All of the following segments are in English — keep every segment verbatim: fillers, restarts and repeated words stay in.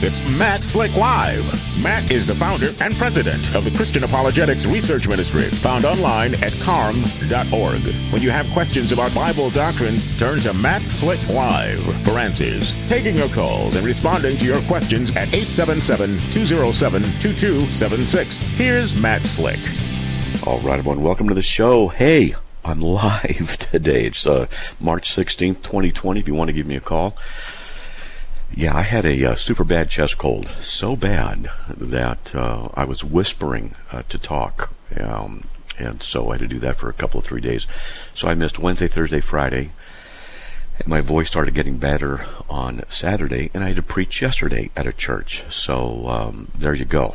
It's Matt Slick Live. Matt is the founder and president of the Christian Apologetics Research Ministry, found online at carm dot org. When you have questions about Bible doctrines, turn to Matt Slick Live for answers. Taking your calls and responding to your questions at eight seven seven, two oh seven, two two seven six. Here's Matt Slick. All right, everyone, welcome to the show. Hey, I'm live today. It's uh, March sixteenth, twenty twenty, if you want to give me a call. Yeah, I had a uh, super bad chest cold, so bad that uh, I was whispering uh, to talk, um, and so I had to do that for a couple of three days. So I missed Wednesday, Thursday, Friday, and my voice started getting better on Saturday, and I had to preach yesterday at a church. So um, there you go.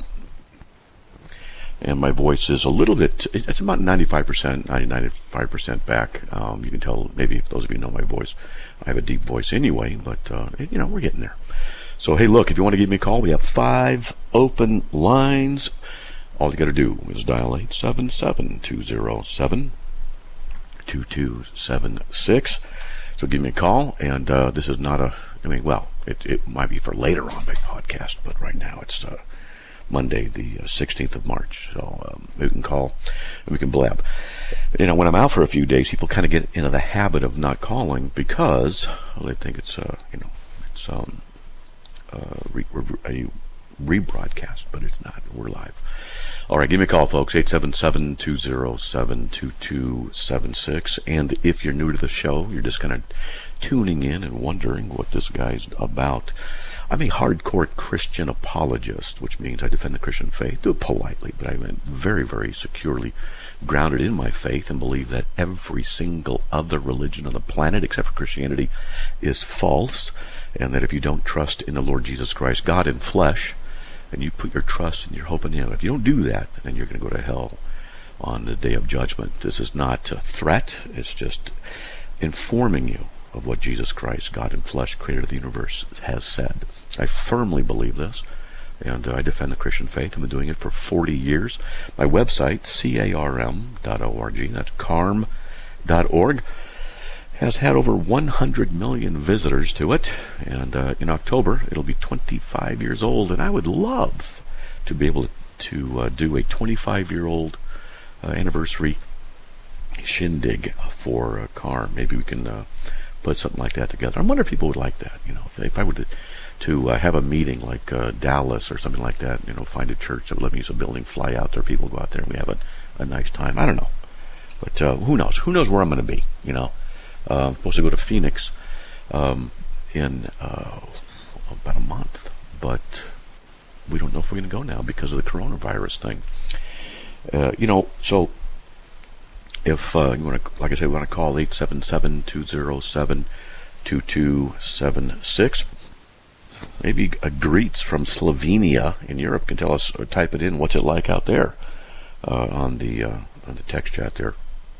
And my voice is a little bit, it's about ninety-five percent, ninety, ninety-five percent back. Um, you can tell, maybe if those of you know my voice, I have a deep voice anyway, but, uh, you know, we're getting there. So, hey, look, if you want to give me a call, we have five open lines. All you got to do is dial eight seven seven, two oh seven, two two seven six. So give me a call, and uh, this is not a, I mean, well, it, it might be for later on my podcast, but right now it's uh, Monday, the sixteenth of March. So um, we can call and we can blab. You know, when I'm out for a few days, people kind of get into the habit of not calling because well, they think it's, uh, you know, it's um, uh, re- re- a rebroadcast, but it's not. We're live. All right, give me a call, folks, eight seven seven, two oh seven, two two seven six. And if you're new to the show, you're just kind of tuning in and wondering what this guy's about, I'm a hardcore Christian apologist, which means I defend the Christian faith, do it politely, but I'm very, very securely grounded in my faith and believe that every single other religion on the planet, except for Christianity, is false, and that if you don't trust in the Lord Jesus Christ, God in flesh, and you put your trust and your hope in Him, if you don't do that, then you're going to go to hell on the day of judgment. This is not a threat, it's just informing you of what Jesus Christ, God in flesh, creator of the universe, has said. I firmly believe this, and uh, I defend the Christian faith. I've been doing it for forty years. My website, carm dot org, that's carm dot org, has had over one hundred million visitors to it, and uh, in October, it'll be twenty-five years old, and I would love to be able to uh, do a twenty-five-year-old uh, anniversary shindig for uh, Carm. Maybe we can uh, put something like that together. I wonder if people would like that. You know, if, if I were to, to uh, have a meeting like uh, Dallas or something like that, you know, find a church that would let me use a building, fly out there, people go out there, and we have a, a nice time. I don't know. But uh, who knows? Who knows where I'm going to be, you know? Uh, I'm supposed to go to Phoenix um, in uh, about a month, but we don't know if we're going to go now because of the coronavirus thing. Uh, you know, so if uh, you want to, like I said, we want to call eight seven seven, two oh seven, two two seven six. Maybe a greets from Slovenia in Europe can tell us, or type it in, what's it like out there uh, on the uh, on the text chat there.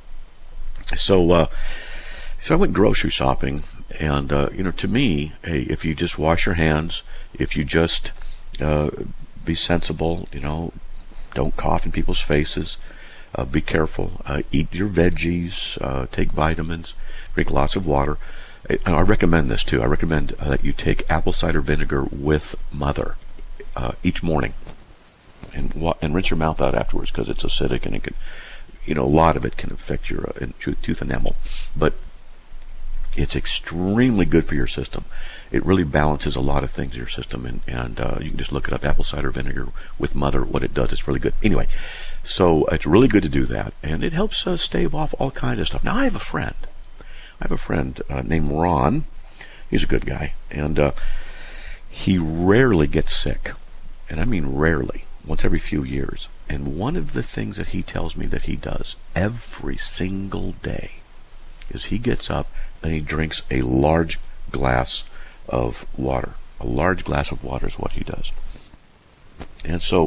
So, uh, so I went grocery shopping, and uh, you know, to me, hey, if you just wash your hands, if you just uh, be sensible, you know, don't cough in people's faces. Uh, be careful. Uh, eat your veggies. Uh, take vitamins. Drink lots of water. I, I recommend this too. I recommend uh, that you take apple cider vinegar with mother uh, each morning, and wa- and rinse your mouth out afterwards because it's acidic and it can, you know, a lot of it can affect your uh, tooth enamel. But it's extremely good for your system. It really balances a lot of things in your system, and and uh, you can just look it up. Apple cider vinegar with mother. What it does, it's really good. Anyway. So it's really good to do that, and it helps uh, stave off all kinds of stuff. Now, I have a friend. I have a friend uh, named Ron. He's a good guy, and uh, he rarely gets sick, and I mean rarely, once every few years. And one of the things that he tells me that he does every single day is he gets up and he drinks a large glass of water. A large glass of water is what he does. And so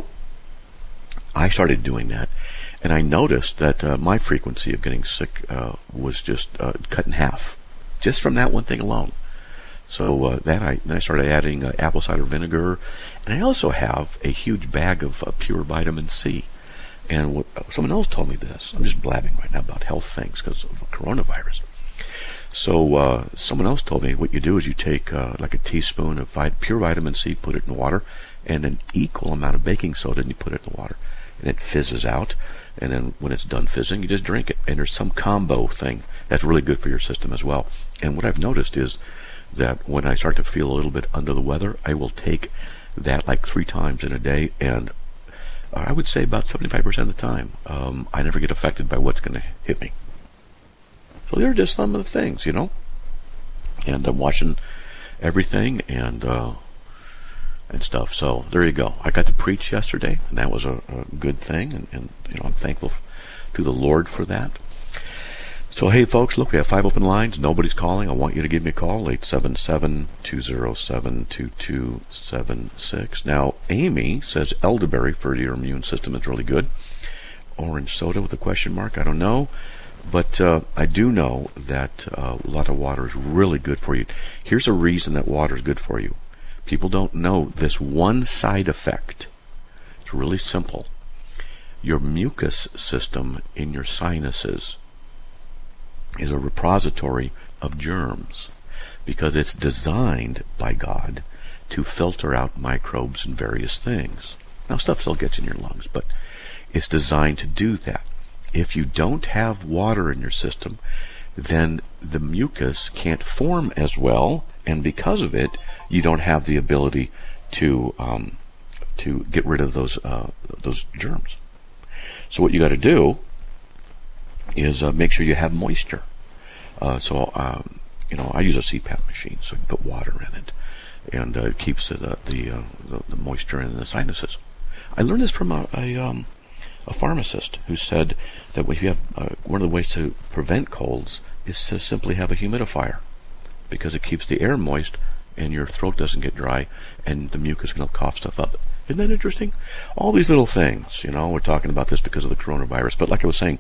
I started doing that, and I noticed that uh, my frequency of getting sick uh, was just uh, cut in half, just from that one thing alone. So uh, that I then I started adding uh, apple cider vinegar, and I also have a huge bag of uh, pure vitamin C. And what, uh, someone else told me this. I'm just blabbing right now about health things because of coronavirus. So uh, someone else told me what you do is you take uh, like a teaspoon of vit- pure vitamin C, put it in water, and an equal amount of baking soda, and you put it in the water. And it fizzes out, and then when it's done fizzing, you just drink it. And there's some combo thing that's really good for your system as well. And what I've noticed is that when I start to feel a little bit under the weather, I will take that like three times in a day, and I would say about seventy-five percent of the time, um, I never get affected by what's going to hit me. So there are just some of the things, you know. And I'm watching everything and uh, and stuff. So there you go. I got to preach yesterday, and that was a, a good thing. And, and you know, I'm thankful to the Lord for that. So hey, folks, look, we have five open lines. Nobody's calling. I want you to give me a call, eight seven seven, two zero seven, two two seven six. Now, Amy says elderberry for your immune system is really good. Orange soda with a question mark. I don't know. But uh, I do know that uh, a lot of water is really good for you. Here's a reason that water is good for you. People don't know this one side effect. It's really simple. Your mucus system in your sinuses is a repository of germs because it's designed by God to filter out microbes and various things. Now, stuff still gets in your lungs, but it's designed to do that. If you don't have water in your system, then the mucus can't form as well, and because of it, you don't have the ability to um, to get rid of those uh, those germs. So what you got to do is uh, make sure you have moisture. Uh, so um, you know, I use a C PAP machine, so you put water in it, and uh, it keeps the the, uh, the the moisture in the sinuses. I learned this from a, a um, a pharmacist who said that if you have uh, one of the ways to prevent colds is to simply have a humidifier, because it keeps the air moist and your throat doesn't get dry and the mucus can cough stuff up. Isn't that interesting? All these little things, you know. We're talking about this because of the coronavirus, but like I was saying,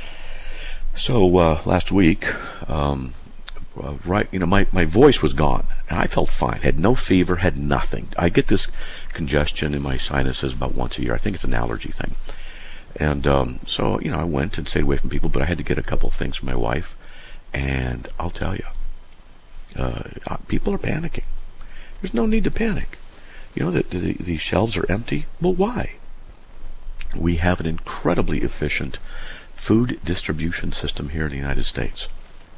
so uh, last week, um, uh, right, you know, my, my voice was gone and I felt fine. Had no fever, had nothing. I get this congestion in my sinuses about once a year. I think it's an allergy thing. And um, so, you know, I went and stayed away from people, but I had to get a couple of things for my wife. And I'll tell you, uh, people are panicking. There's no need to panic. You know, the, the, the shelves are empty. Well, why? We have an incredibly efficient food distribution system here in the United States.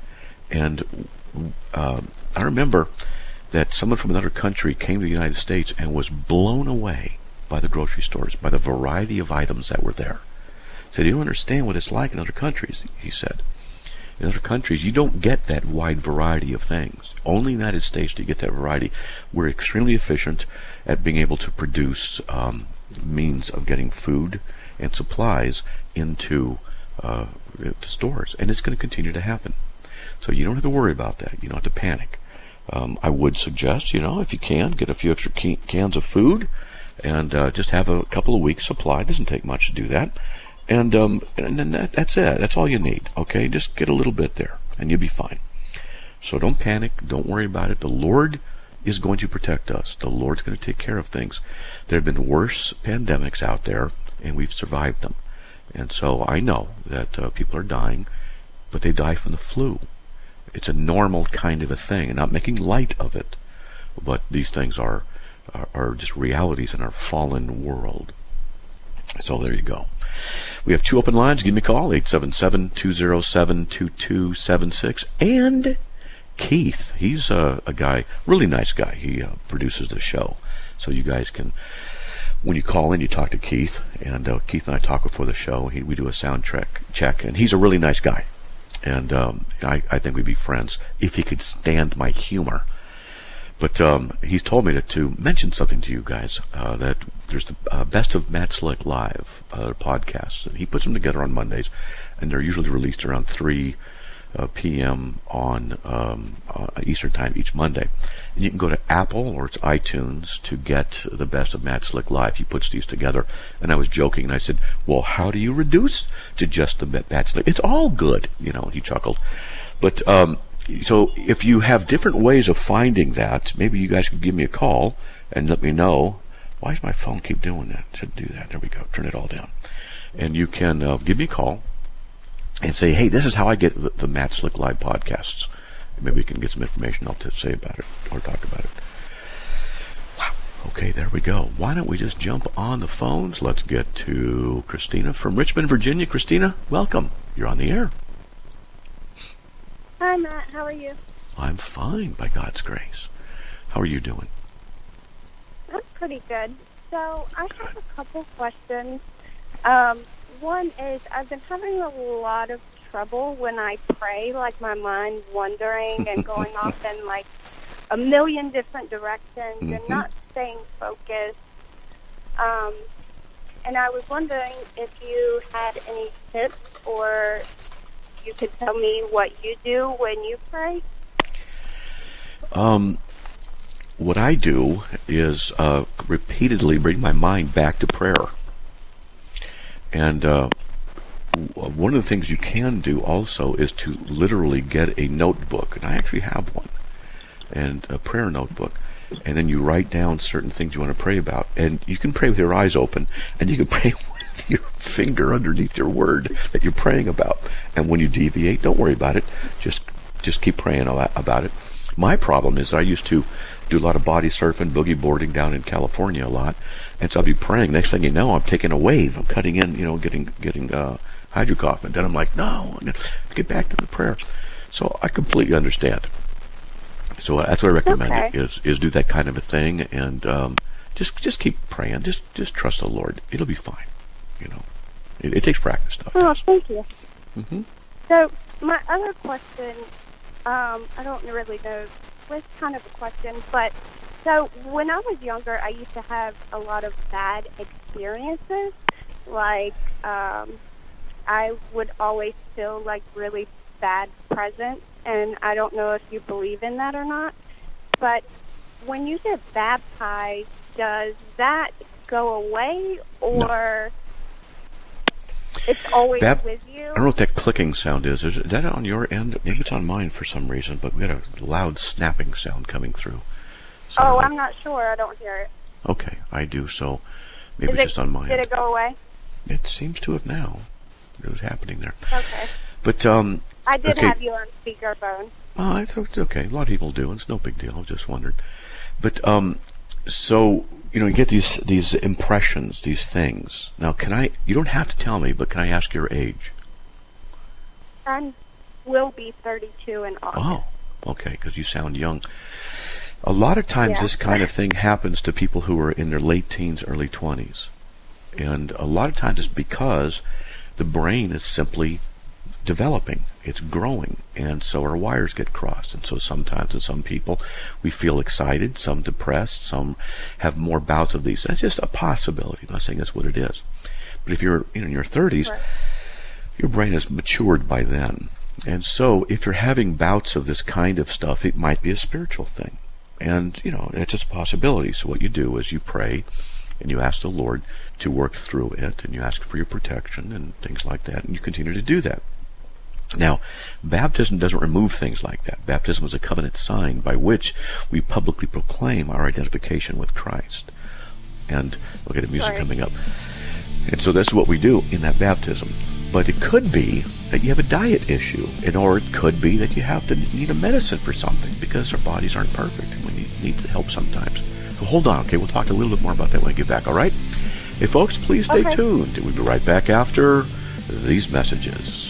And uh, I remember that someone from another country came to the United States and was blown away by the grocery stores, by the variety of items that were there. Said, you don't understand what it's like in other countries, he said. In other countries, you don't get that wide variety of things. Only in the United States do you get that variety. We're extremely efficient at being able to produce um, means of getting food and supplies into uh, stores. And it's going to continue to happen. So you don't have to worry about that. You don't have to panic. Um, I would suggest, you know, if you can, get a few extra can- cans of food and uh, just have a couple of weeks supply. It doesn't take much to do that. And um, and then that, that's it. That's all you need. Okay, just get a little bit there, and you'll be fine. So don't panic. Don't worry about it. The Lord is going to protect us. The Lord's going to take care of things. There have been worse pandemics out there, and we've survived them. And so I know that uh, people are dying, but they die from the flu. It's a normal kind of a thing, and not making light of it. But these things are are, are just realities in our fallen world. So there you go. We have two open lines. Give me a call, eight seven seven, two zero seven, two two seven six. And Keith, he's uh, a guy, really nice guy. He uh, produces the show. So you guys can, when you call in, you talk to Keith. And uh, Keith and I talk before the show. He, we do a sound check, check. And he's a really nice guy. And um, I, I think we'd be friends if he could stand my humor. But um, he's told me to, to mention something to you guys, uh, that there's the uh, Best of Matt Slick Live uh, podcasts. And he puts them together on Mondays, and they're usually released around three uh, p.m. on um, uh, Eastern Time each Monday. And you can go to Apple or it's iTunes to get the Best of Matt Slick Live. He puts these together. And I was joking, and I said, well, how do you reduce to just the Matt Slick? It's all good, you know, and he chuckled. But um, so if you have different ways of finding that, maybe you guys could give me a call and let me know. Why does my phone keep doing that? It should do that. There we go. Turn it all down. And you can uh, give me a call and say, hey, this is how I get the, the Matt Slick Live podcasts. maybe we can get some information I'll to say about it or talk about it. Wow. Okay, there we go. Why don't we just jump on the phones? Let's get to Christina from Richmond, Virginia. Christina, welcome. You're on the air. Hi, Matt. How are you? I'm fine, by God's grace. How are you doing? I'm pretty good. So I have a couple questions. Um, one is I've been having a lot of trouble when I pray, like my mind wandering and going off in like a million different directions mm-hmm. and not staying focused. Um, and I was wondering if you had any tips or you could tell me what you do when you pray. Um, what I do is uh, repeatedly bring my mind back to prayer. And uh, one of the things you can do also is to literally get a notebook. And I actually have one. And a prayer notebook. And then you write down certain things you want to pray about. And you can pray with your eyes open. And you can pray with your finger underneath your word that you're praying about. And when you deviate, don't worry about it. Just just keep praying about it. My problem is I used to do a lot of body surfing, boogie boarding down in California a lot. And so I'll be praying. Next thing you know, I'm taking a wave. I'm cutting in, you know, getting getting uh, hydrocough. And then I'm like, no, I'm going to get back to the prayer. So I completely understand. So that's what I recommend okay. is is do that kind of a thing, and um, just just keep praying. Just just trust the Lord. It'll be fine. You know, it, it takes practice stuff. Oh, thank you. Mm-hmm. So my other question, um, I don't really know. Was kind of a question, but so when I was younger, I used to have a lot of bad experiences. Like um, I would always feel like really bad presence. And I don't know if you believe in that or not, but when you get baptized, does that go away, or no. It's always Bap- with you? I don't know what that clicking sound is. Is that on your end? Maybe it's on mine for some reason, but we got a loud snapping sound coming through. So oh, I'm not sure. I don't hear it. Okay, I do, so maybe is it's it, just on mine. Did it go away? It seems to have now. It was happening there. Okay. But, um... I did okay. have you on speakerphone. Oh, it's okay. A lot of people do. It's no big deal. I just wondered. But, um, so, you know, you get these these impressions, these things. Now, can I, you don't have to tell me, but can I ask your age? I will be thirty-two in August. Oh, okay, because you sound young. A lot of times yeah. this kind of thing happens to people who are in their late teens, early twenties. And a lot of times it's because the brain is simply developing, it's growing, and so our wires get crossed. And so sometimes in some people we feel excited, some depressed, some have more bouts of these. That's just a possibility. I'm not saying that's what it is. But if you're in your thirties, right. your brain has matured by then. And so if you're having bouts of this kind of stuff, it might be a spiritual thing. And, you know, it's just a possibility. So what you do is you pray and you ask the Lord to work through it, and you ask for your protection and things like that, and you continue to do that. Now, baptism doesn't remove things like that. Baptism is a covenant sign by which we publicly proclaim our identification with Christ. And we'll get the music Sorry. coming up. And so that's what we do in that baptism. But it could be that you have a diet issue, and or it could be that you have to need a medicine for something because our bodies aren't perfect and we need, need help sometimes. So hold on, okay? We'll talk a little bit more about that when I get back, all right? Hey, folks, please stay okay. tuned. We'll be right back after these messages.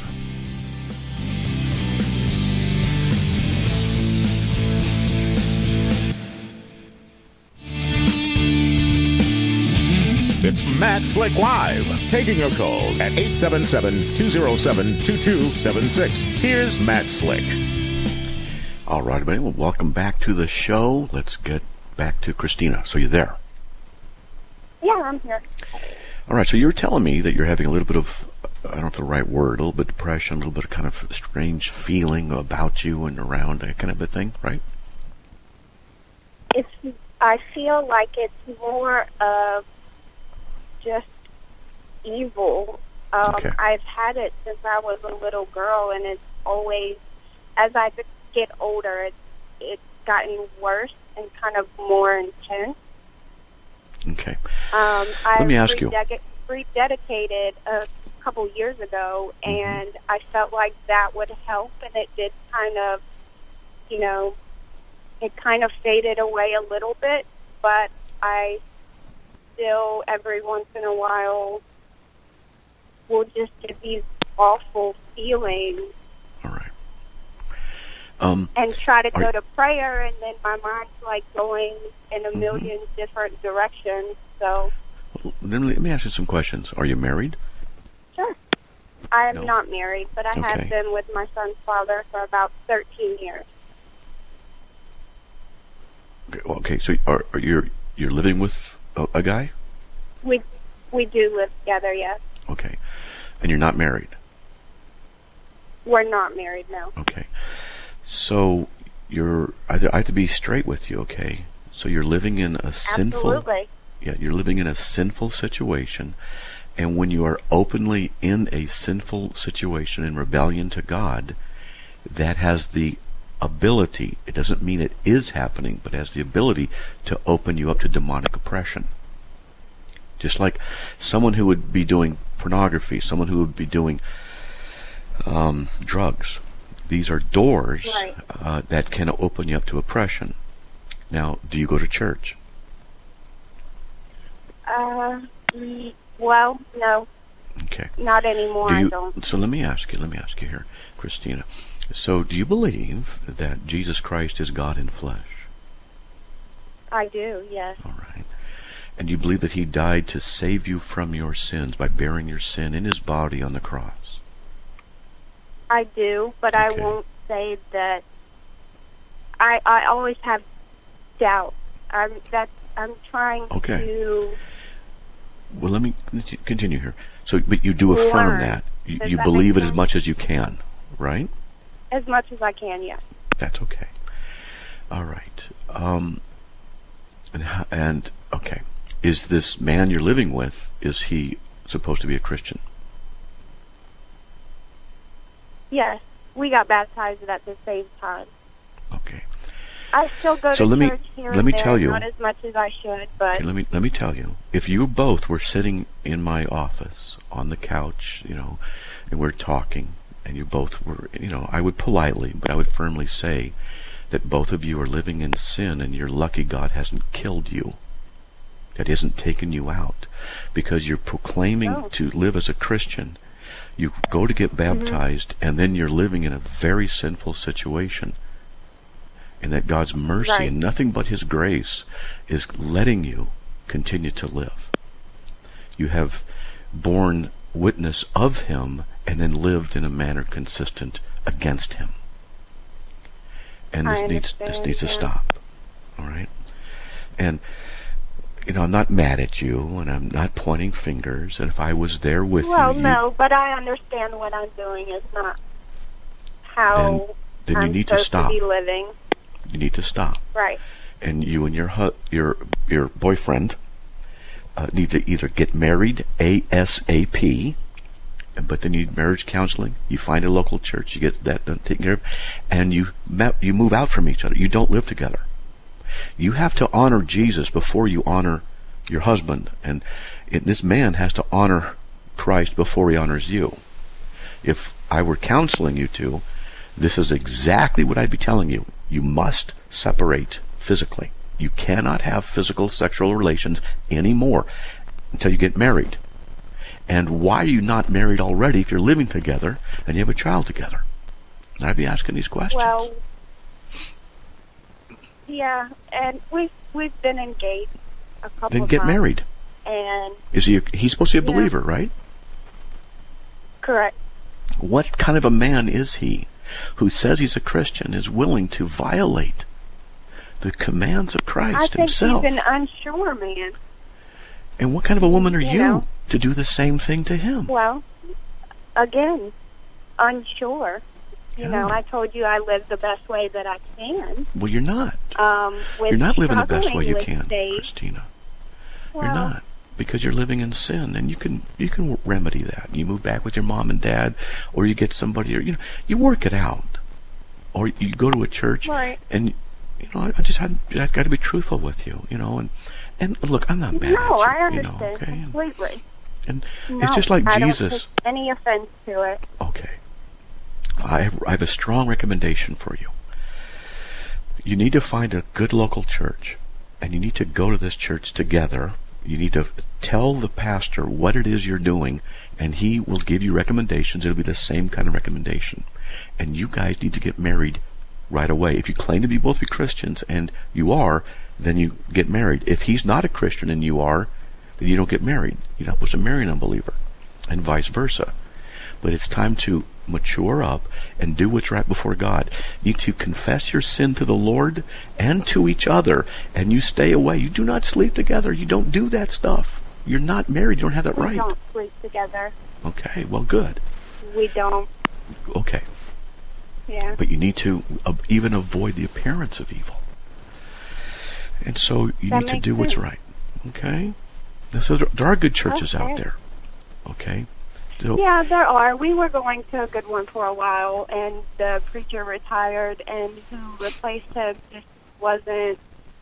It's Matt Slick Live, taking your calls at eight seven seven, two oh seven, two two seven six. Here's Matt Slick. All right, everybody, well, welcome back to the show. Let's get back to Christina. So you're there? Yeah, I'm here. All right, so you're telling me that you're having a little bit of, I don't know if the right word, a little bit of depression, a little bit of kind of strange feeling about you and around that kind of a thing, right? It's. I feel like it's more of just evil. Um, okay. I've had it since I was a little girl, and it's always, as I get older, it's, it's gotten worse and kind of more intense. Okay. Um, Let me I ask you. rededicated a couple years ago, mm-hmm. and I felt like that would help, and it did kind of you know, it kind of faded away a little bit, but I still, every once in a while, will just get these awful feelings. All right. Um, and try to go are, to prayer, and then my mind's like going in a mm-hmm. million different directions. So, well, then let me ask you some questions. Are you married? Sure. I am No. not married, but I Okay. have been with my son's father for about thirteen years. Okay, well, okay so are, are you you're living with a, a guy? We we do live together, yes. Okay, and you're not married. We're not married, no. Okay, so you're I have to- I have to be straight with you. Okay, so you're living in a sinful. Absolutely. Yeah, you're living in a sinful situation, and when you are openly in a sinful situation in rebellion to God, that has the ability, it doesn't mean it is happening, but has the ability to open you up to demonic oppression. Just like someone who would be doing pornography, someone who would be doing um, drugs. These are doors Right. uh, that can open you up to oppression. Now, do you go to church? Uh, mm, well, no, Okay. not anymore. Do I you, don't. so let me ask you, let me ask you here, Christina. So do you believe that Jesus Christ is God in flesh? I do, yes. All right. And you believe that he died to save you from your sins by bearing your sin in his body on the cross? I do, but I Okay. won't say that. I I always have doubt. I'm that's I'm trying Okay. to. Well, let me continue here. So, but you do affirm Learn. that. You, Does you that believe make it as sense? much as you can, right? As much as I can, yes. That's okay. All right. Um, and, ho- and, okay. Is this man you're living with, is he supposed to be a Christian? Yes, we got baptized at the same time. Okay. I still go So to let me- church here let and me there, tell you- not as much as I should, but Okay, let me let me tell you. If you both were sitting in my office on the couch, you know, and we're talking, and you both were, you know, I would politely, but I would firmly say that both of you are living in sin, and you're lucky God hasn't killed you, that He hasn't taken you out, because you're proclaiming Oh. to live as a Christian. You go to get baptized, and then you're living in a very sinful situation. And that God's mercy Right. and nothing but His grace is letting you continue to live. You have borne witness of Him and then lived in a manner consistent against Him. And this I needs this understand, needs to yeah. stop. All right? And you know, I'm not mad at you, and I'm not pointing fingers. And if I was there with well, you, you no, but I understand what I'm doing is not how then you I'm need to supposed stop. to be living. you need to stop. Right. And you and your hu- your your boyfriend uh, need to either get married ASAP, but then you need marriage counseling. You find a local church, you get that done, taken care of, and you ma- you move out from each other. You don't live together. You have to honor Jesus before you honor your husband, and it, this man has to honor Christ before he honors you. If I were counseling you two, this is exactly what I'd be telling you. You must separate physically. You cannot have physical sexual relations anymore until you get married. And why are you not married already if you're living together and you have a child together? And I'd be asking these questions. Well, yeah, and we've we've been engaged a couple then of get times. married. And Is he? A, he's supposed to be a Yeah. believer, right? correct. What kind of a man is he who says he's a Christian, is willing to violate the commands of I Christ think himself? he's an unsure man. And what kind of a woman are You you know. to do the same thing to him? Well, again, unsure. You Yeah. know, I told you I live the best way that I can. Well, you're not. Um, with You're not living the best way you struggling can, with faith. Christina. Well, You're not. Because you're living in sin, and you can you can remedy that. You move back with your mom and dad, or you get somebody, or you know, you work it out, or you go to a church, Right. and you know, I, I just had I've got to be truthful with you, you know, and and look, I'm not mad No, at I you, you know, understand okay, and, completely. and No, it's just like I Jesus. don't take any offense to it. Okay, I have, I have a strong recommendation for you. You need to find a good local church, and you need to go to this church together. You need to tell the pastor what it is you're doing, and he will give you recommendations. It'll be the same kind of recommendation. And you guys need to get married right away. If you claim to be both be Christians, and you are, then you get married. If he's not a Christian and you are, then you don't get married. You're not supposed to marry an unbeliever, and vice versa. But it's time to mature up and do what's right before God. You need to confess your sin to the Lord and to each other, and you stay away. You do not sleep together. You don't do that stuff. You're not married. You don't have that we right. We don't sleep together. Okay, well, good. We don't. Okay. Yeah. But you need to uh, even avoid the appearance of evil. And so you that need to do sense. what's right. Okay? So there, there are good churches okay. out there. Okay? So, yeah, there are. We were going to a good one for a while, and the preacher retired, and who replaced him just wasn't,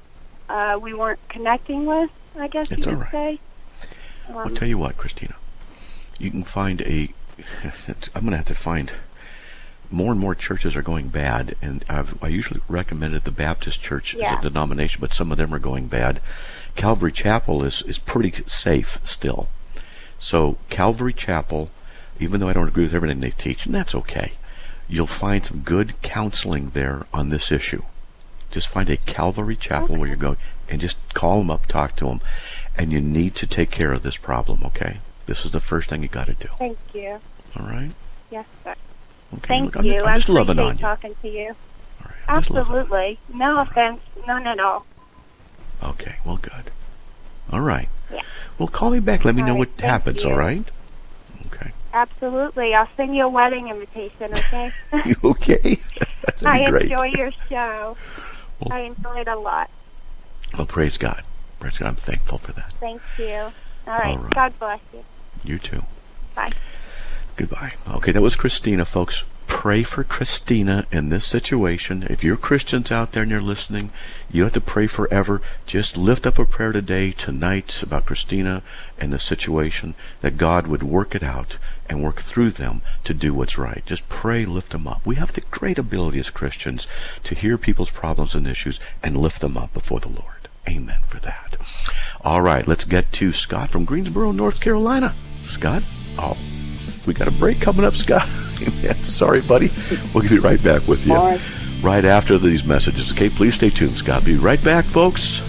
uh, we weren't connecting with, I guess it's you all could right. say. Um, I'll tell you what, Christina. You can find a, I'm going to have to find, more and more churches are going bad, and I've, I usually recommended the Baptist Church yeah. as a denomination, but some of them are going bad. Calvary Chapel is, is pretty safe still. So Calvary Chapel, even though I don't agree with everything they teach, and that's okay, you'll find some good counseling there on this issue. Just find a Calvary Chapel okay. where you're going, and just call them up, talk to them, and you need to take care of this problem, okay? This is the first thing you got to do. Thank you. All right? Yes, sir. Okay, Thank look, I'm, you. I'm just I loving appreciate on you. talking to you. All right, I'm just loving on you. Absolutely. No offense. None at all. Okay, well, good. All right. Yeah. Well, call me back. Let me All know right, what thank happens, you. all right? Okay. Absolutely. I'll send you a wedding invitation, okay? You okay? That'd I be great. enjoy your show. Well, I enjoy it a lot. well, praise God. Praise God. I'm thankful for that. Thank you. All right. All right. God bless you. You too. Bye. Goodbye. Okay, that was Christina, folks. Pray for Christina in this situation. If you're Christians out there and you're listening, you don't have to pray forever. Just lift up a prayer today, tonight, about Christina and the situation, that God would work it out and work through them to do what's right. Just pray, lift them up. We have the great ability as Christians to hear people's problems and issues and lift them up before the Lord. Amen for that. All right, let's get to Scott from Greensboro, North Carolina. Scott? Oh, we got a break coming up, Scott. Sorry, buddy. We'll be right back with you right. right after these messages. Okay, please stay tuned, Scott. Be right back, folks,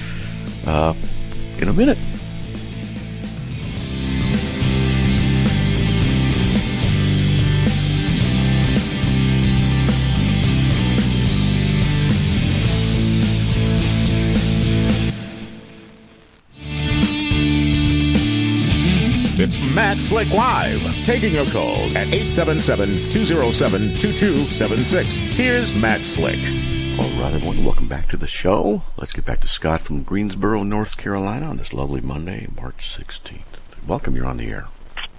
uh, in a minute. It's Matt Slick Live, taking your calls at eight seven seven, two oh seven, two two seven six. Here's Matt Slick. All right, everyone, welcome back to the show. Let's get back to Scott from Greensboro, North Carolina on this lovely Monday, March sixteenth. Welcome, you're on the air.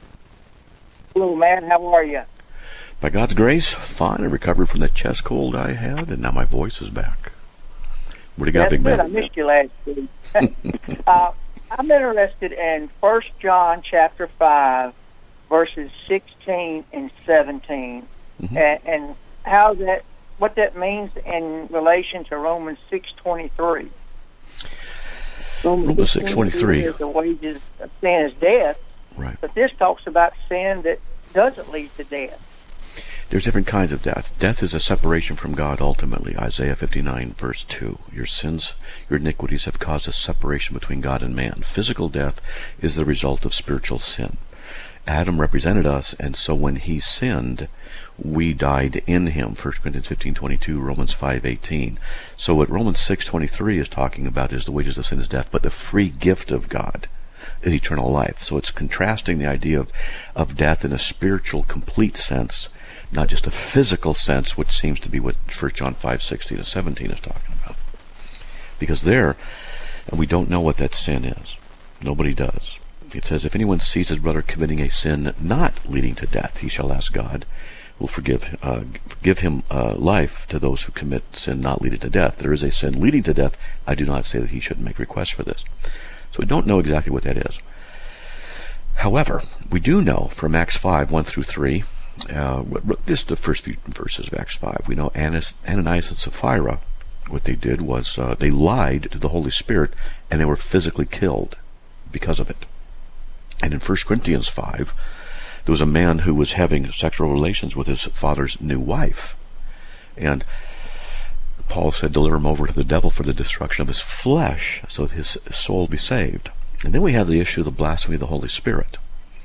Hello, Matt. How are you? By God's grace, fine. I recovered from that chest cold I had, and now my voice is back. What do you got, That's big good. man? I missed you last week. uh, I'm interested in First John chapter five, verses sixteen and seventeen, mm-hmm. and, and how that, what that means in relation to Romans six twenty-three. Romans six twenty-three is the wages of sin is death, right? But this talks about sin that doesn't lead to death. There's different kinds of death. Death is a separation from God ultimately. Isaiah fifty-nine, verse two. Your sins, your iniquities have caused a separation between God and man. Physical death is the result of spiritual sin. Adam represented us, and so when he sinned, we died in him. First Corinthians fifteen twenty-two, Romans five eighteen. So what Romans six twenty-three is talking about is the wages of sin is death, but the free gift of God is eternal life. So it's contrasting the idea of, of death in a spiritual, complete sense, not just a physical sense, which seems to be what First John five sixteen to seventeen is talking about. Because there, we don't know what that sin is. Nobody does. It says, if anyone sees his brother committing a sin not leading to death, he shall ask God, will forgive uh, give him uh, life to those who commit sin not leading to death. There is a sin leading to death. I do not say that he shouldn't make requests for this. So we don't know exactly what that is. However, we do know from Acts five, one through three, Uh, just the first few verses of Acts five. We know Ananias and Sapphira what they did was uh, they lied to the Holy Spirit, and they were physically killed because of it. And in First Corinthians five, there was a man who was having sexual relations with his father's new wife. And Paul said, deliver him over to the devil for the destruction of his flesh, so that his soul be saved. And then we have the issue of the blasphemy of the Holy Spirit.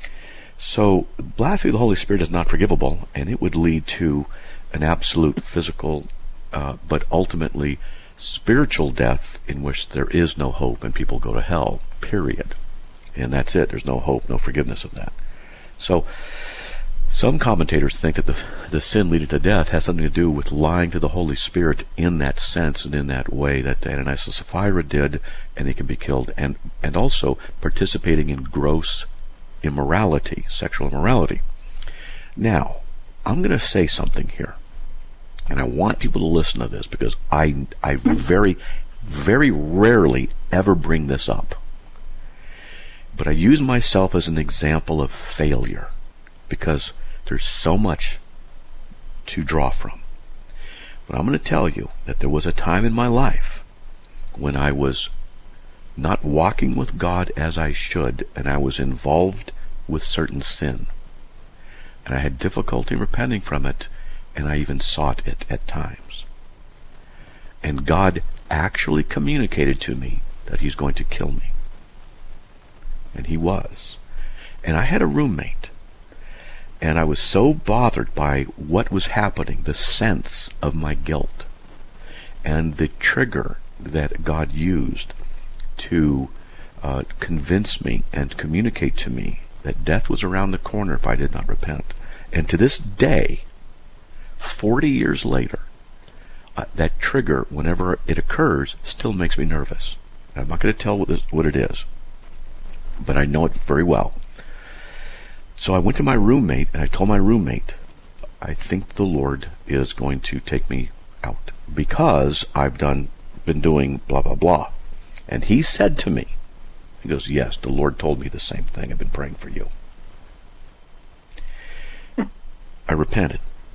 So blasphemy of the Holy Spirit is not forgivable, and it would lead to an absolute physical, uh, but ultimately spiritual death in which there is no hope and people go to hell, period. And that's it. There's no hope, no forgiveness of that. So some commentators think that the, the sin leading to death has something to do with lying to the Holy Spirit in that sense and in that way that Ananias and Sapphira did, and they can be killed, and, and also participating in gross immorality, sexual immorality. Now, I'm going to say something here, and I want people to listen to this because I, I very, very rarely ever bring this up. But I use myself as an example of failure because there's so much to draw from. But I'm going to tell you that there was a time in my life when I was not walking with God as I should, and I was involved with certain sin. And I had difficulty repenting from it, and I even sought it at times. And God actually communicated to me that He's going to kill me. And He was. And I had a roommate. And I was so bothered by what was happening, the sense of my guilt, and the trigger that God used to uh, convince me and communicate to me that death was around the corner if I did not repent. And to this day, forty years later, uh, that trigger, whenever it occurs, still makes me nervous. I'm not going to tell what, this, what it is, but I know it very well. So I went to my roommate, and I told my roommate, I think the Lord is going to take me out because I've done been doing blah, blah, blah. And he said to me, he goes, yes, the Lord told me the same thing. I've been praying for you. I repented.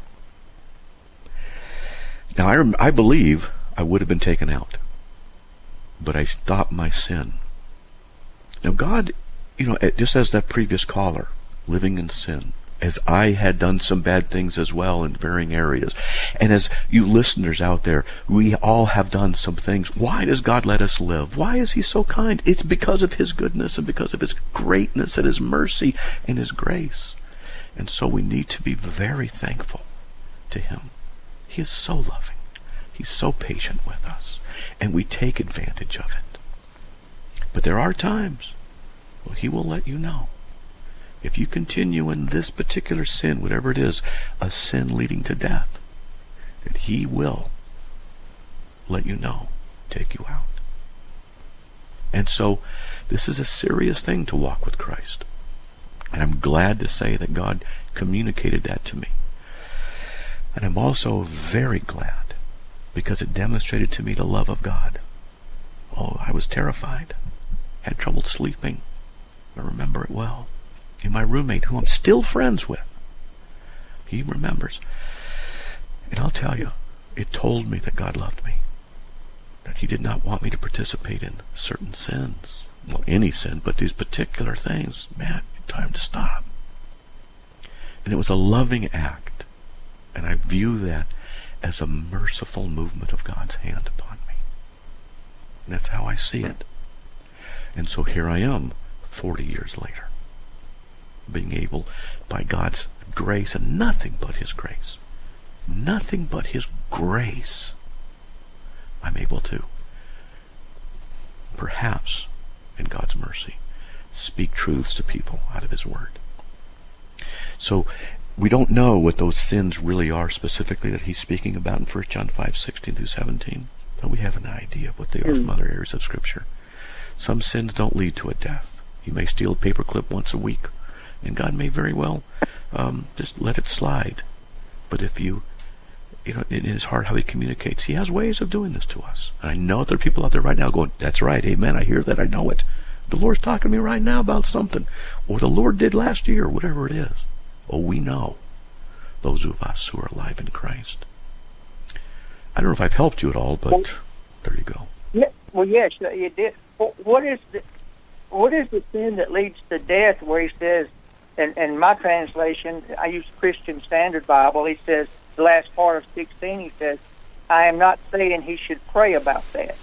Now, I, I believe I would have been taken out, but I stopped my sin. Now, God, you know, just as that previous caller, living in sin, as I had done some bad things as well in varying areas, and as you listeners out there, we all have done some things. Why does God let us live? Why is He so kind? It's because of His goodness and because of His greatness and His mercy and His grace. And so we need to be very thankful to Him. He is so loving. He's so patient with us, and we take advantage of it. But there are times, well, He will let you know. If you continue in this particular sin, whatever it is, a sin leading to death, that He will let you know, take you out. And so this is a serious thing to walk with Christ. And I'm glad to say that God communicated that to me. And I'm also very glad because it demonstrated to me the love of God. Oh, I was terrified, had trouble sleeping. I remember it well. And my roommate, who I'm still friends with, he remembers. And I'll tell you, it told me that God loved me, that He did not want me to participate in certain sins. Well, any sin, but these particular things, man, time to stop. And it was a loving act, and I view that as a merciful movement of God's hand upon me. And that's how I see it. And so here I am, forty years later, being able, by God's grace, and nothing but His grace, nothing but His grace, I'm able to, perhaps, in God's mercy, speak truths to people out of His Word. So, we don't know what those sins really are specifically that He's speaking about in First John five, sixteen through seventeen, but we have an idea of what they are from other areas of Scripture. Some sins don't lead to a death. You may steal a paperclip once a week, and God may very well um, just let it slide. But if you, you know, in His heart, how He communicates, He has ways of doing this to us. And I know there are people out there right now going, that's right, amen, I hear that, I know it. The Lord's talking to me right now about something. Or the Lord did last year, whatever it is. Oh, we know, those of us who are alive in Christ. I don't know if I've helped you at all, but well, there you go. Yeah, well, yes, you did. What is the what is the sin that leads to death? Where he says, and in my translation, I use Christian Standard Bible. He says the last part of sixteen. He says, "I am not saying he should pray about that."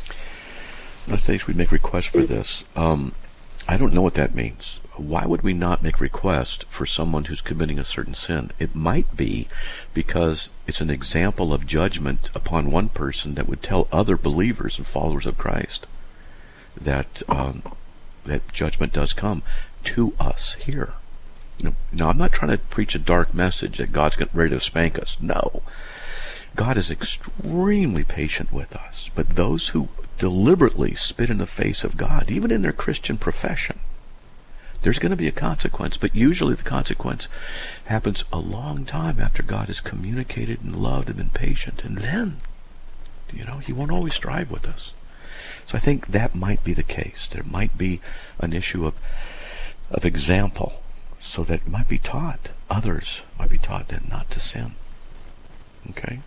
Let's say we make requests for this. Um, I don't know what that means. Why would we not make request for someone who's committing a certain sin? It might be because it's an example of judgment upon one person that would tell other believers and followers of Christ that um, that judgment does come to us here. Now, now, I'm not trying to preach a dark message that God's ready to spank us. No. God is extremely patient with us. But those who deliberately spit in the face of God, even in their Christian profession, there's going to be a consequence, but usually the consequence happens a long time after God has communicated and loved and been patient. And then, you know, he won't always strive with us. So I think that might be the case. There might be an issue of of example, so that it might be taught, others might be taught that not to sin. Okay?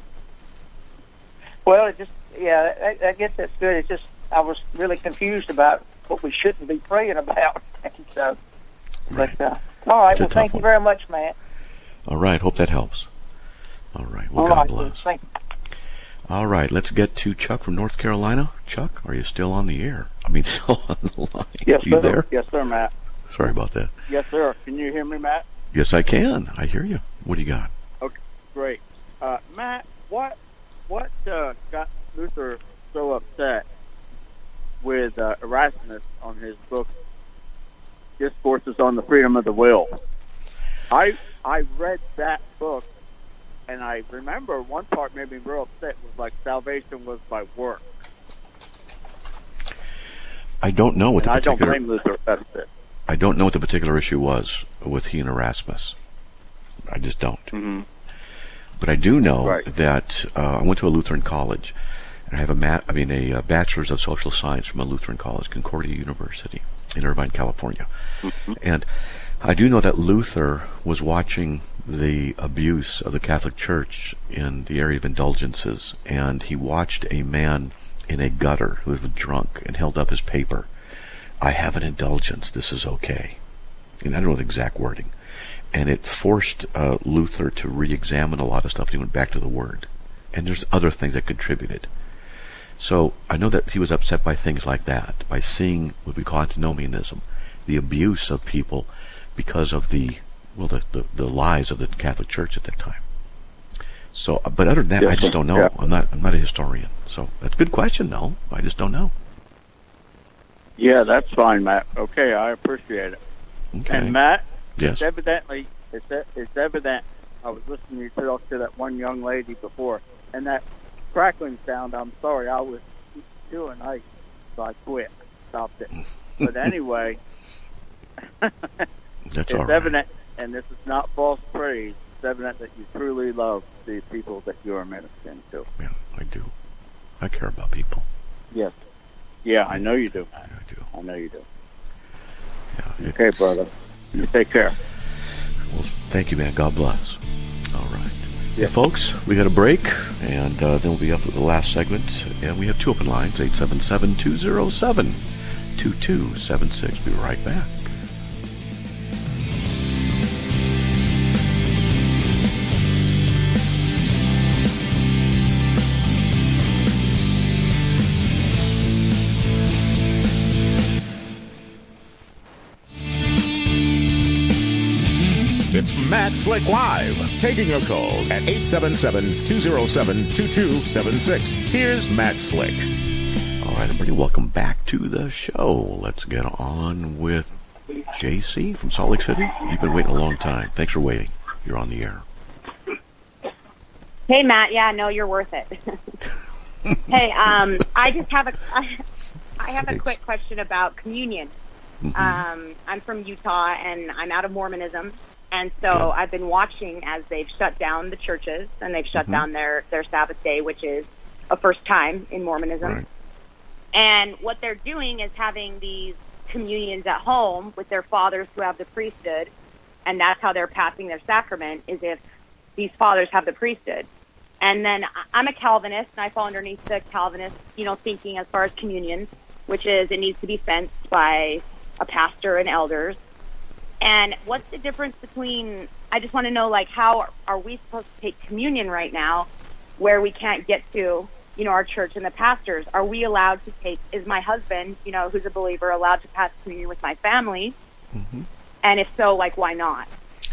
Well, it just, yeah, I, I guess that's good. It's just, I was really confused about what we shouldn't be praying about. And so, right. But, uh, all right, it's well, thank one. you very much, Matt. All right, hope that helps. All right, well, all God right, bless. Thank you. All right, let's get to Chuck from North Carolina. Chuck, are you still on the air? I mean, still on the line? Yes, are you sir. there? Yes, sir, Matt. Sorry about that. Yes, sir. Can you hear me, Matt? Yes, I can. I hear you. What do you got? Okay, great. Uh, Matt, what what uh, got Luther so upset with uh, Erasmus on his book, Discourses on the Freedom of the Will? I I read that book, and I remember one part made me real upset. Was like salvation was by work. I don't know what and the I don't particular. blame Luther. That's it. I don't know what the particular issue was with he and Erasmus. I just don't. Mm-hmm. But I do know right. that uh, I went to a Lutheran college, and I have a mat, I mean a, a bachelor's of social science from a Lutheran college, Concordia University in Irvine, California. Mm-hmm. And I do know that Luther was watching the abuse of the Catholic Church in the area of indulgences, and he watched a man in a gutter who was drunk and held up his paper. I have an indulgence, this is okay. And I don't know the exact wording. And it forced uh, Luther to re-examine a lot of stuff. He went back to the Word. And there's other things that contributed. So I know that he was upset by things like that, by seeing what we call antinomianism, the abuse of people because of the, well, the, the, the lies of the Catholic Church at that time. So, but other than that, yes, I just don't know. Yeah. I'm not I'm not a historian. So that's a good question, though. I just don't know. Yeah, that's fine, Matt. Okay, I appreciate it. Okay. And Matt, yes. it's evidently it's it's evident. I was listening to talk to that one young lady before, and that crackling sound. I'm sorry, I was doing I so I quit, stopped it. But anyway, that's it's all right. evident, and this is not false praise. It's evident that you truly love the people that you are ministering to. Yeah, I do. I care about people. Yes. Yeah, I know you do. Yeah, I do. I know you do. Yeah, okay, brother. You take care. Well, thank you, man. God bless. All right. Yeah, yeah folks, we got a break, and uh, then we'll be up with the last segment. And we have two open lines, eight seven seven, two zero seven, two two seven six. Be right back. It's Matt Slick Live, taking your calls at eight seven seven, two zero seven, two two seven six. Here's Matt Slick. All right, everybody, welcome back to the show. Let's get on with J C from Salt Lake City. You've been waiting a long time. Thanks for waiting. You're on the air. Hey, Matt. Yeah, no, you're worth it. Hey, um, I just have a, I, I have a quick question about communion. Mm-hmm. Um, I'm from Utah, and I'm out of Mormonism. And so yeah. I've been watching as they've shut down the churches, and they've shut mm-hmm. down their, their Sabbath day, which is a first time in Mormonism. Right. And what they're doing is having these communions at home with their fathers who have the priesthood, and that's how they're passing their sacrament, is if these fathers have the priesthood. And then I'm a Calvinist, and I fall underneath the Calvinist, you know, thinking as far as communion, which is it needs to be fenced by a pastor and elders. And what's the difference between, I just want to know, like, how are we supposed to take communion right now where we can't get to, you know, our church and the pastors? Are we allowed to take, is my husband, you know, who's a believer, allowed to pass communion with my family? Mm-hmm. And if so, like, why not?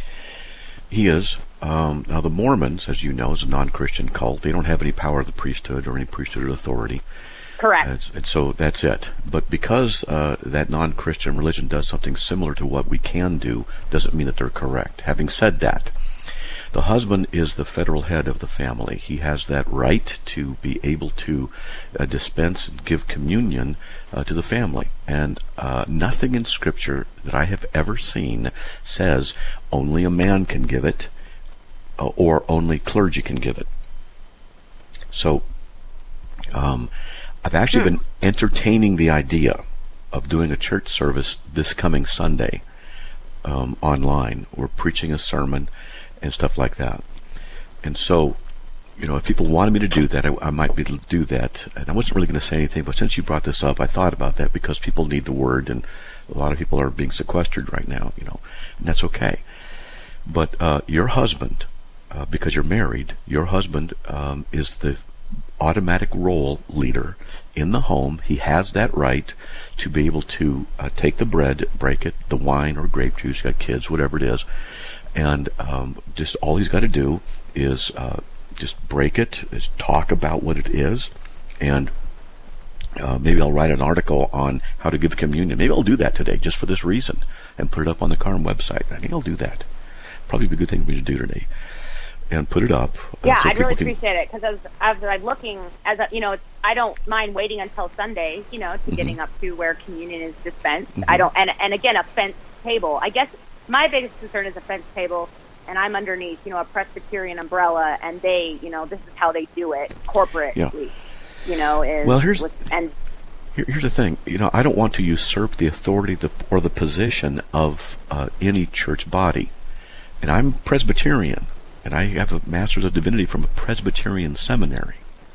He is. Um, now, the Mormons, as you know, is a non-Christian cult. They don't have any power of the priesthood or any priesthood authority. Correct. Uh, and so that's it. But because uh, that non-Christian religion does something similar to what we can do, doesn't mean that they're correct. Having said that, the husband is the federal head of the family. He has that right to be able to uh, dispense and give communion uh, to the family. And uh, nothing in Scripture that I have ever seen says only a man can give it uh, or only clergy can give it. So um, I've actually hmm. been entertaining the idea of doing a church service this coming Sunday um, online. We're preaching a sermon and stuff like that. And so, you know, if people wanted me to do that, I, I might be able to do that. And I wasn't really going to say anything, but since you brought this up, I thought about that because people need the word, and a lot of people are being sequestered right now, you know, and that's okay. But uh, your husband, uh, because you're married, your husband um, is the automatic role leader in the home. He has that right to be able to uh, take the bread, break it, the wine or grape juice, you got kids, whatever it is, and um, just all he's got to do is uh, just break it, is talk about what it is, and uh, maybe I'll write an article on how to give communion. Maybe I'll do that today just for this reason and put it up on the Carm website. I think I'll do that. Probably be a good thing for me to do today. And put it up. Yeah, so I'd really can... appreciate it, because as, as I'm looking, as a, you know, it's, I don't mind waiting until Sunday, you know, to mm-hmm. getting up to where communion is dispensed. Mm-hmm. I don't, and and again, a fenced table. I guess my biggest concern is a fenced table, and I'm underneath, you know, a Presbyterian umbrella, and they, you know, this is how they do it corporately. Yeah. You know, is well, here's with, and here, here's the thing. You know, I don't want to usurp the authority the, or the position of uh, any church body, and I'm Presbyterian. And I have a Master's of Divinity from a Presbyterian seminary.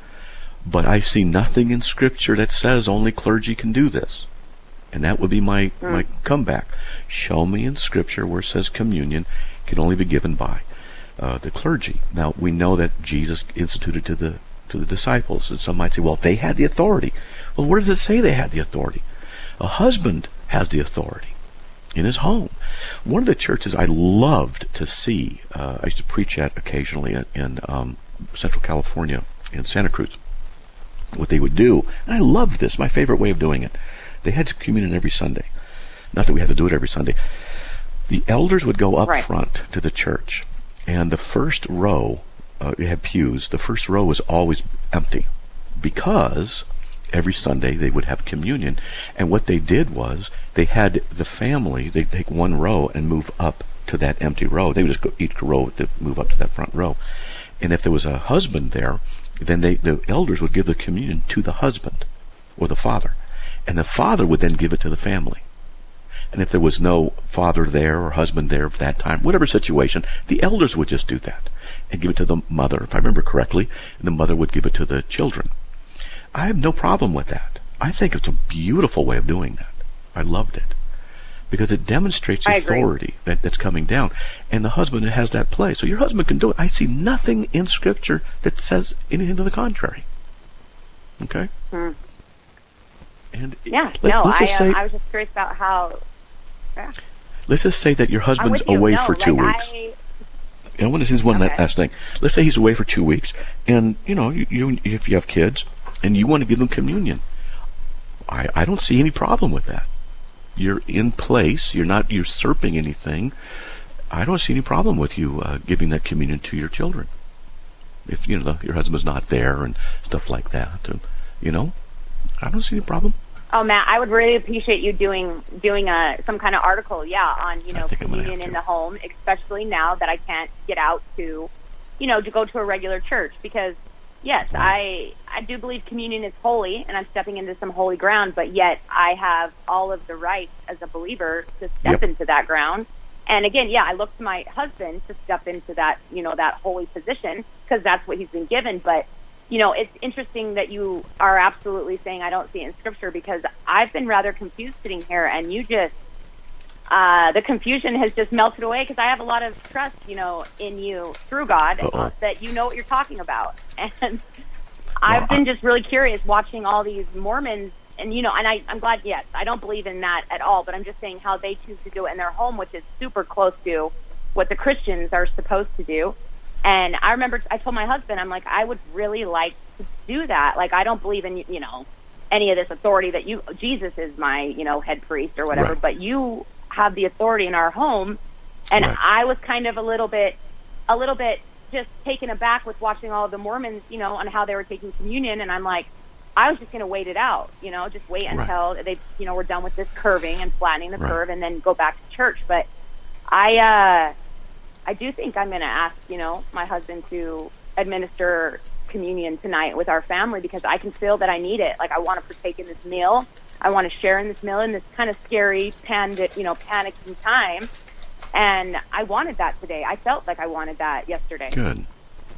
But I see nothing in Scripture that says only clergy can do this. And that would be my, mm. my comeback. Show me in Scripture where it says communion can only be given by uh, the clergy. Now, we know that Jesus instituted to the to the disciples. And some might say, well, they had the authority. Well, where does it say they had the authority? A husband has the authority in his home. One of the churches I loved to see, uh, I used to preach at occasionally in, in um, Central California, in Santa Cruz, what they would do, and I loved this, my favorite way of doing it. They had communion every Sunday. Not that we had to do it every Sunday. The elders would go up right. front to the church, and the first row, uh, you had pews, the first row was always empty, because every Sunday they would have communion. And what they did was they had the family, they'd take one row and move up to that empty row. They would just go each row to move up to that front row. And if there was a husband there, then they, the elders would give the communion to the husband or the father. And the father would then give it to the family. And if there was no father there or husband there at that time, whatever situation, the elders would just do that and give it to the mother, if I remember correctly, and the mother would give it to the children. I have no problem with that. I think it's a beautiful way of doing that. I loved it because it demonstrates the authority that, that's coming down, and the husband has that place. So your husband can do it. I see nothing in Scripture that says anything to the contrary. Okay. Hmm. And yeah, let, no, let's I, just say, um, I was just curious about how. Yeah. Let's just say that your husband's you. away no, for two like weeks. I, I want to say one okay. last thing. Let's say he's away for two weeks, and you know, you, you if you have kids, and you want to give them communion, I, I don't see any problem with that. You're in place. You're not usurping anything. I don't see any problem with you uh, giving that communion to your children. If you know the, your husband's not there and stuff like that, and, you know, I don't see any problem. Oh, Matt, I would really appreciate you doing doing a some kind of article, yeah, on you know communion in the home, especially now that I can't get out to, you know, to go to a regular church. Because yes, I I do believe communion is holy, and I'm stepping into some holy ground. But yet, I have all of the rights as a believer to step yep. into that ground, And again, yeah, I look to my husband to step into that, you know, that holy position because that's what he's been given. But, you know, it's interesting that you are absolutely saying I don't see it in Scripture because I've been rather confused sitting here, and you just, uh, the confusion has just melted away because I have a lot of trust, you know, in you through God uh, that you know what you're talking about. And I've well, been just really curious watching all these Mormons. And, you know, and I, I'm glad, yes, I don't believe in that at all, but I'm just saying how they choose to do it in their home, which is super close to what the Christians are supposed to do. And I remember I told my husband, I'm like, I would really like to do that. Like, I don't believe in, you know, any of this authority that you, Jesus is my, you know, head priest or whatever, right. But you have the authority in our home. And right. I was kind of a little bit, a little bit just taken aback with watching all of the Mormons, you know, on how they were taking communion. And I'm like, I was just going to wait it out, you know, just wait until right. they, you know, we're done with this curving and flattening the right. curve and then go back to church. But I, uh, I do think I'm going to ask, you know, my husband to administer communion tonight with our family because I can feel that I need it. Like I want to partake in this meal. I want to share in this meal in this kind of scary, panic, you know, panicking time. And I wanted that today. I felt like I wanted that yesterday. Good.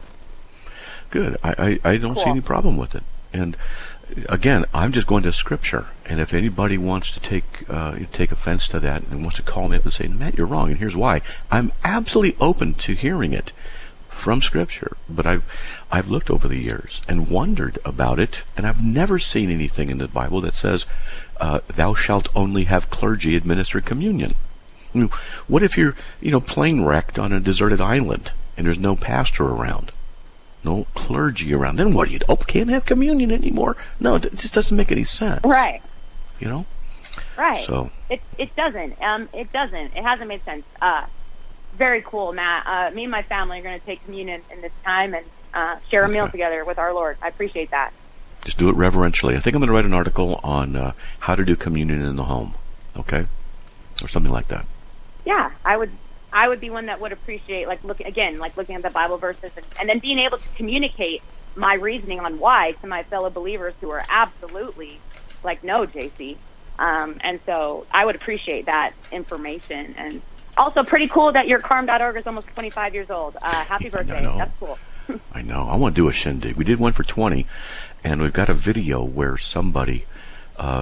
Good. I, I, I don't cool. see any problem with it. And again, I'm just going to Scripture. And if anybody wants to take uh, take offense to that and wants to call me up and say, Matt, you're wrong, and here's why, I'm absolutely open to hearing it from Scripture. But I've I've looked over the years and wondered about it, and I've never seen anything in the Bible that says, uh, thou shalt only have clergy administer communion. I mean, what if you're, you know, plane wrecked on a deserted island and there's no pastor around? No clergy around. Then what do you do? Oh, can't have communion anymore. No, it just doesn't make any sense. Right. You know? Right. So it it doesn't. Um, it doesn't. It hasn't made sense. Uh, very cool, Matt. Uh, me and my family are going to take communion in this time and uh, share a okay. meal together with our Lord. I appreciate that. Just do it reverentially. I think I'm going to write an article on uh, how to do communion in the home. Okay? Or something like that. Yeah, I would. I would be one that would appreciate, like, look again, like looking at the Bible verses and, and then being able to communicate my reasoning on why to my fellow believers who are absolutely like, no, J C. Um, and so I would appreciate that information. And also pretty cool that your carm dot org is almost twenty-five years old. Uh, happy birthday. That's cool. I know. I want to do a shindig. We did one for twenty, and we've got a video where somebody uh,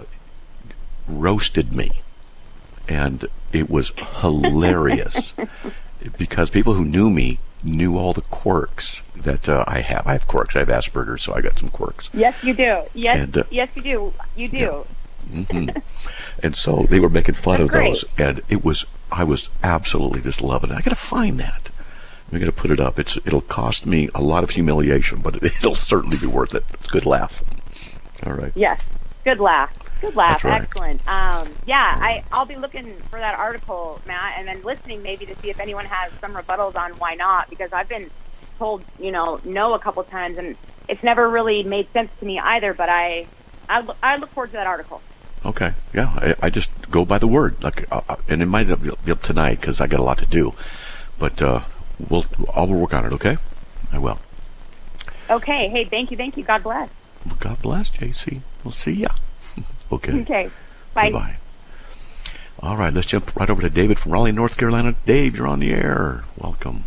roasted me. And it was hilarious because people who knew me knew all the quirks that uh, I have. I have quirks. I have Asperger's, so I got some quirks. Yes, you do. Yes, and, uh, yes, you do. You do. Yeah. Mm-hmm. And so they were making fun That's of great. those, and it was. I was absolutely just loving it. I got to find that. I'm going to put it up. It's. It'll cost me a lot of humiliation, but it'll certainly be worth it. It's a good laugh. All right. Yes, good laugh. Good laugh. Right. Excellent. Um, yeah, I, I'll be looking for that article, Matt, and then listening maybe to see if anyone has some rebuttals on why not, because I've been told, you know, no a couple times, and it's never really made sense to me either, but I I, look, I look forward to that article. Okay. Yeah, I, I just go by the word, like, uh, and it might not be up tonight because I got a lot to do, but uh, we'll I'll work on it, okay? I will. Okay. Hey, thank you, thank you. God bless. Well, God bless, J C. We'll see ya. Okay. Okay. Bye. Bye. All right, let's jump right over to David from Raleigh, North Carolina. Dave, you're on the air. Welcome.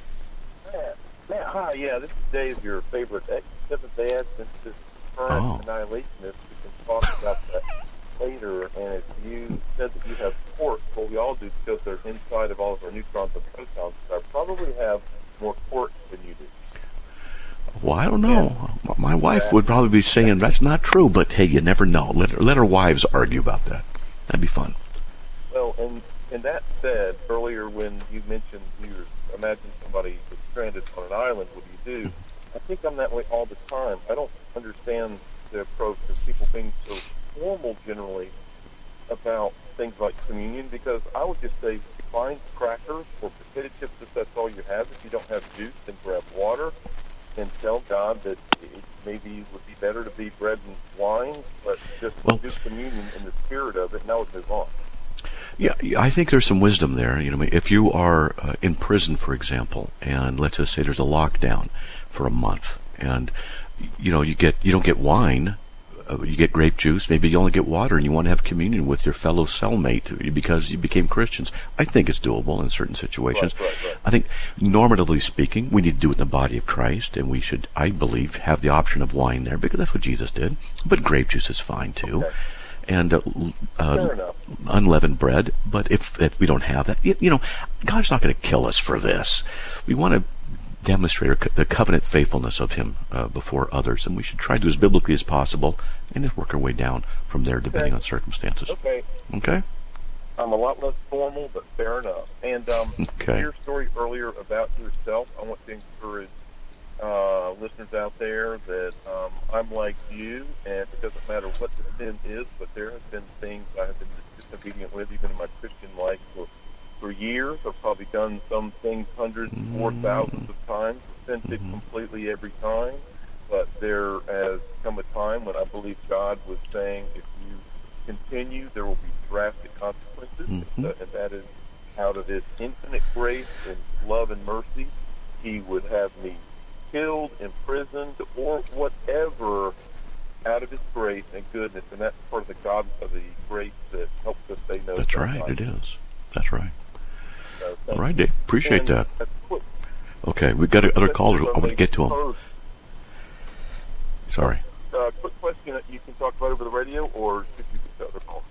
Matt, Matt, hi. Yeah, this is Dave, your favorite ex-Seventh Day Adventist current Oh. annihilationist. We can talk about that later. And if you said that you have quarks, well, we all do because they're inside of all of our neutrons and protons. But I probably have more quarks than you do. Well, I don't know. My wife would probably be saying that's not true, but hey, you never know. Let her, let her wives argue about that. That'd be fun. Well, and and that said, earlier when you mentioned you imagine somebody is stranded on an island, what do you do? I think I'm that way all the time. I don't understand the approach of people being so formal generally about things like communion, because I would just say find crackers or potato chips if that's all you have. If you don't have juice, then grab water. And tell God that it maybe would be better to be bread and wine, but just well, do communion in the spirit of it, and I would move on. Yeah, I think there's some wisdom there. You know, if you are uh, in prison, for example, and let's just say there's a lockdown for a month, and you know you get you don't get wine uh, you get grape juice. Maybe you only get water, and you want to have communion with your fellow cellmate because you became Christians. I think it's doable in certain situations. Right, right, right. I think, normatively speaking, we need to do it in the body of Christ, and we should, I believe, have the option of wine there because that's what Jesus did. But grape juice is fine too. Okay. And uh, uh, Fair enough. unleavened bread. But if, if we don't have that, you, you know, God's not going to kill us for this. We want to demonstrate our, the covenant faithfulness of Him uh, before others, and we should try to do as biblically as possible, and just work our way down from there, depending Okay. on circumstances. Okay. Okay. I'm a lot less formal, but fair enough. And um, Okay. your story earlier about yourself, I want to encourage uh, listeners out there that um, I'm like you, and it doesn't matter what the sin is, but there have been things I have been disobedient with, even in my Christian life, for, for years. I've probably done some things hundreds or thousands of times, repented completely every time. But there has come a time when I believe God was saying, if you continue, there will be drastic consequences, Mhm. uh, and that is out of His infinite grace and love and mercy, He would have me killed, imprisoned, or whatever, out of His grace and goodness, and that's part of the God of the grace that helps us say no. That's to right. God. It is. That's right. So, All right, Dave. Appreciate and that. a quick- Okay, we've got other callers. I want to get to them. First, Sorry. Uh, quick question that you can talk about over the radio, or should you get the other call?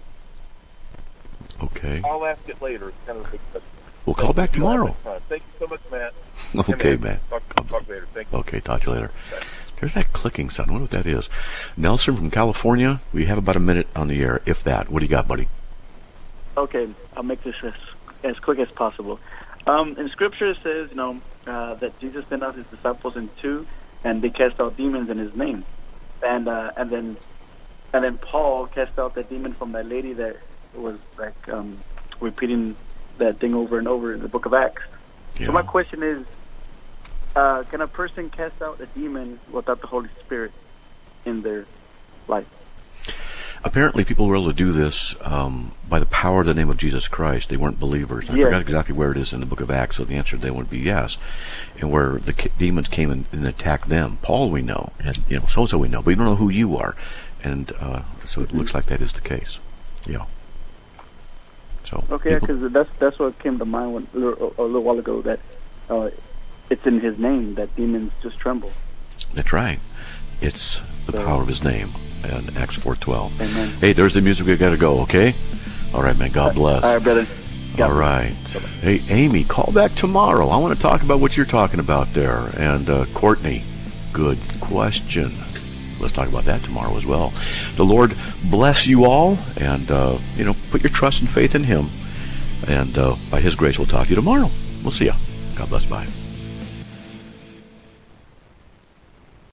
Okay. I'll ask it later. It's kind of a big question. We'll call back You don't have tomorrow. much time. Thank you so much, Matt. Okay, Hey, Matt. Talk, talk later. Thank you. Okay, talk to you later. Bye. There's that clicking sound. I wonder what that is. Nelson from California, we have about a minute on the air, if that. What do you got, buddy? Okay, I'll make this as, as quick as possible. Um, in Scripture, it says, you know, uh, that Jesus sent out His disciples in two, and they cast out demons in His name, and uh, and then and then Paul cast out that demon from that lady that was like um, repeating that thing over and over in the Book of Acts. Yeah. So my question is, uh, can a person cast out a demon without the Holy Spirit in their life? Apparently, people were able to do this um, by the power of the name of Jesus Christ. They weren't believers. I Yes. forgot exactly where it is in the book of Acts, so the answer to that would be yes. And where the ki- demons came and, and attacked them. Paul we know, and you know, so-and-so we know, but we don't know who you are. And uh, so it looks like that is the case. Yeah. So Okay, people- because that's that's what came to mind when, a, little, a little while ago, that uh, it's in His name that demons just tremble. that's right. It's the So- power of His name. And Acts four twelve. Amen. Hey, there's the music. We got to go. Okay. All right, man. God bless. All right, brother. God All bless. right. Hey, Amy, call back tomorrow. I want to talk about what you're talking about there. And uh, Courtney, good question. Let's talk about that tomorrow as well. The Lord bless you all, and uh, you know, put your trust and faith in Him. And uh, by His grace, we'll talk to you tomorrow. We'll see you. God bless. Bye.